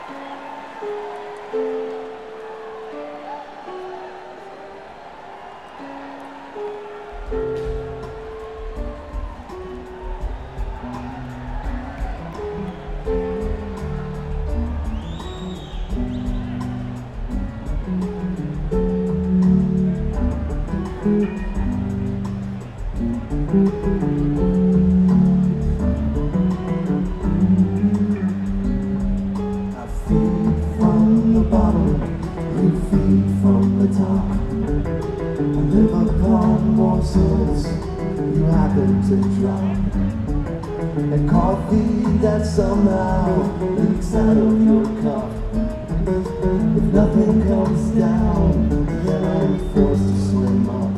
You happen to drop and coffee that somehow leaks out of your cup. If nothing comes down, then I'm forced to swim up.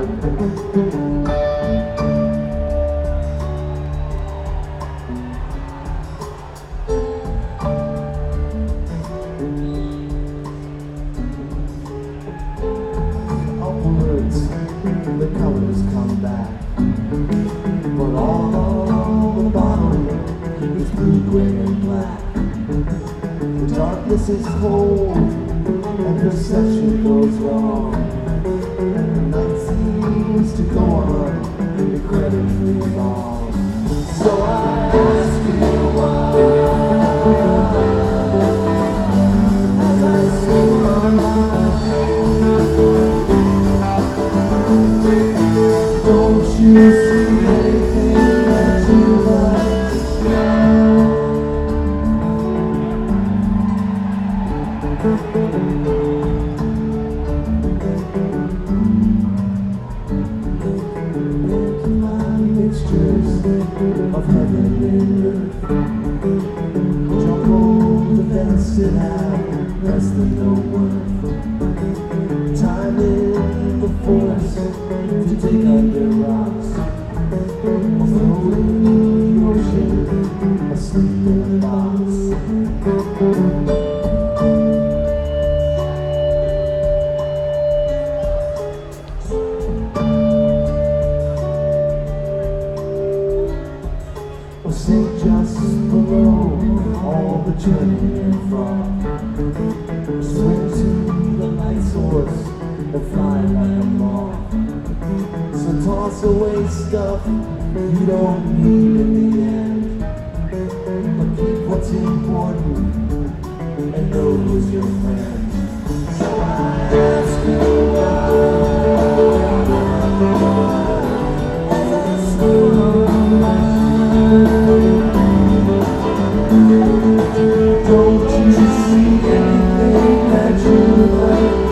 Upwards, the colors come back, but all the bottom is blue, gray, and black. The darkness is cold, and perception goes wrong. And the night seems to go on incredibly long. So I ask you why, as I swim on don't you see anything that you like now? Into my mixtures of heaven and earth, jumbled events that have less than no worth. Time in the forest to dig under rocks, or float in the ocean, asleep in a box. Or sink just below all the journey from. Swim to the light source and fly like a moth. So toss away stuff you don't need in the end, but keep what's important and know who's your friend. So I ask you as I swim, don't you see anything that you like?